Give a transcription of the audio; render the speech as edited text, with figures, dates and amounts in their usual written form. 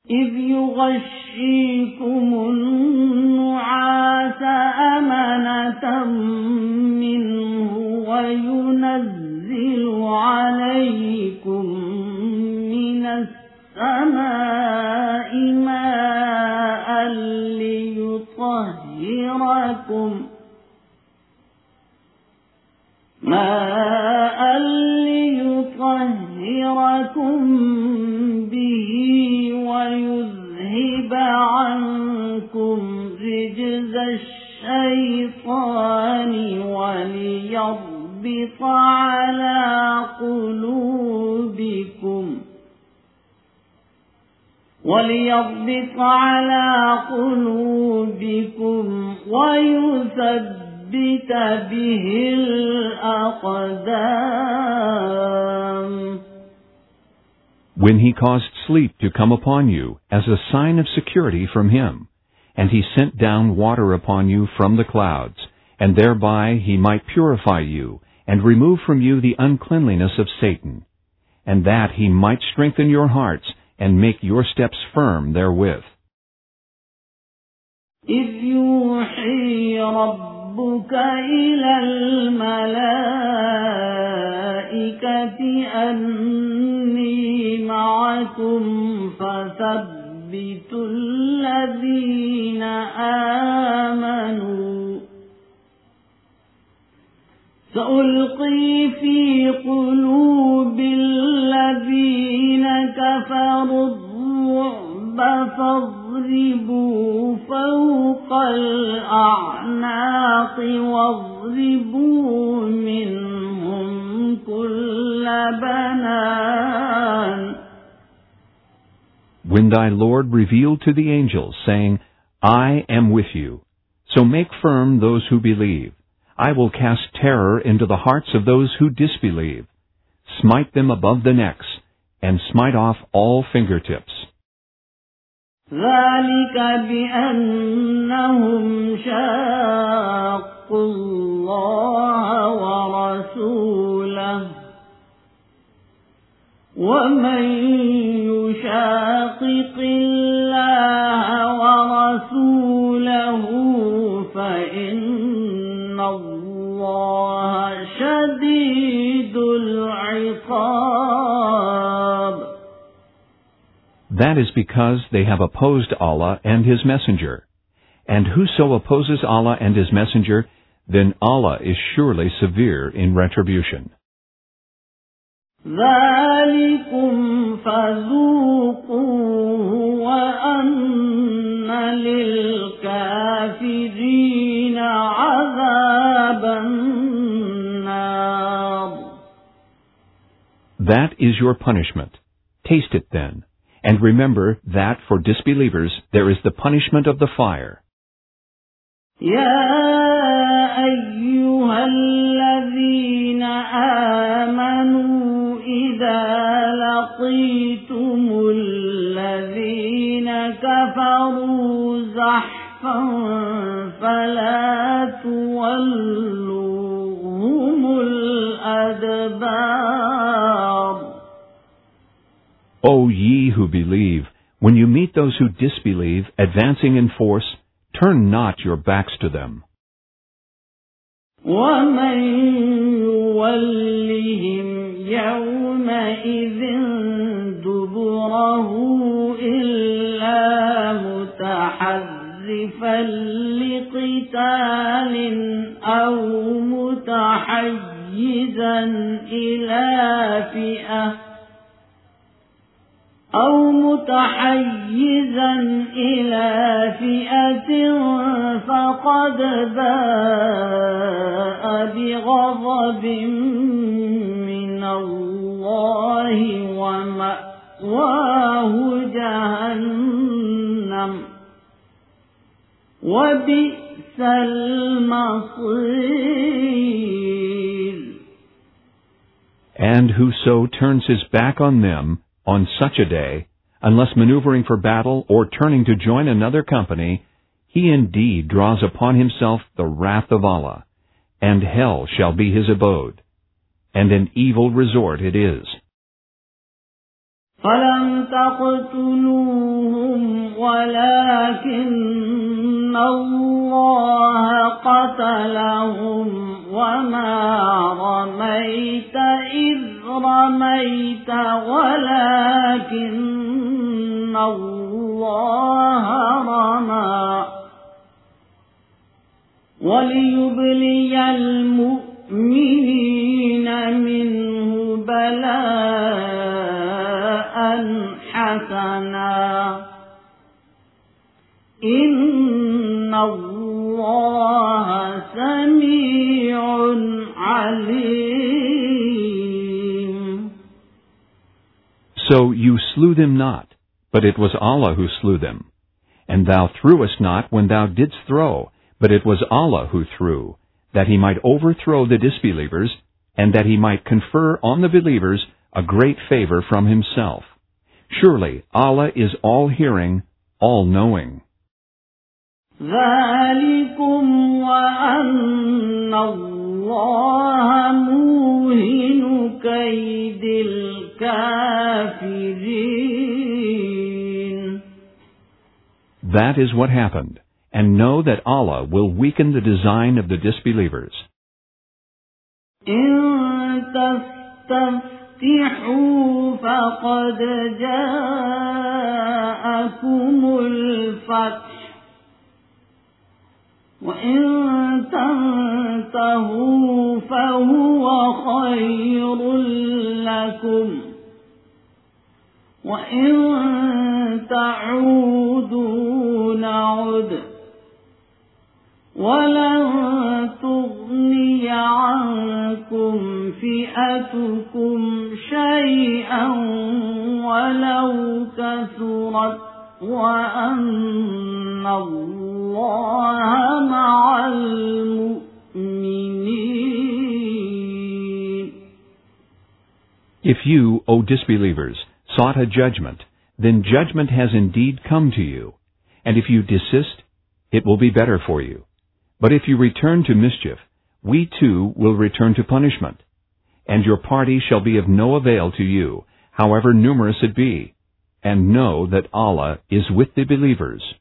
إذ يغشيكم النعاس أمنة منه وينزل عليكم من السماء ماء ليطهركم به ويذهب عنكم رجز الشيطان وليربط على قلوبكم ويثبت به الأقدام. When he caused sleep to come upon you as a sign of security from him, and he sent down water upon you from the clouds, and thereby he might purify you, and remove from you the uncleanliness of Satan, and that he might strengthen your hearts, and make your steps firm therewith. إذ يوحي ربك إلى الملائكة أني معكم فثبتوا الذين آمنوا سألقي في قلوب الذين كفروا الرعب فاضربوا فوق الأعناق واضربوا منهم كل بنان. When thy Lord revealed to the angels, saying, I am with you, so make firm those who believe. I will cast terror into the hearts of those who disbelieve. Smite them above the necks, and smite off all fingertips. ذلك بأنهم شاقوا الله ورسوله ومن يشاقق الله ورسوله فإن الله شديد العقاب. That is because they have opposed Allah and His Messenger. And whoso opposes Allah and His Messenger, then Allah is surely severe in retribution. ذلكم فذوقوه وأن للكافرين عذاب النار. That is your punishment. Taste it then. And remember that for disbelievers there is the punishment of the fire. يا أيها الذين آمنوا إذا لقيتم الذين كفروا زحفا فلا تولوهم الأدبار. O ye who believe, when you meet those who disbelieve, advancing in force, turn not your backs to them. وَمَن يُوَلِّهِمْ يَوْمَئِذٍ دُبُرَهُ إِلَّا مُتَحَرِّفًا لِقِتَالٍ أَوْ مُتَحَيِّزًا إلى فئة فقد باء بغضب من الله ومأواه جهنم وبئس المصير. And whoso turns his back on them on such a day, unless maneuvering for battle or turning to join another company, he indeed draws upon himself the wrath of Allah, and hell shall be his abode, and an evil resort it is. فَلَمْ تَقْتُلُوهُمْ ولكن الله قتلهم وما رميت إذ رميت ولكن الله رمى وليبلي المؤمنين منه بلاء حسنا إن الله سميع عليم. So you slew them not, but it was Allah who slew them. And thou threwest not when thou didst throw, but it was Allah who threw, that he might overthrow the disbelievers, and that he might confer on the believers a great favor from himself. Surely Allah is all-hearing, all-knowing. ذلكم وأن الله موهن كيد الكافرين. That is what happened, and know that Allah will weaken the design of the disbelievers. إن تستفتحوا فقد جاءكم الفتح وإن تنتهوا فهو خير لكم وإن تعودوا نعد ولن تغني عنكم فئتكم شيئا ولو كثرت وأن الله مع المؤمنين. If you, O disbelievers, sought a judgment, then judgment has indeed come to you. And if you desist, it will be better for you. But if you return to mischief, we too will return to punishment. And your party shall be of no avail to you, however numerous it be. And know that Allah is with the believers.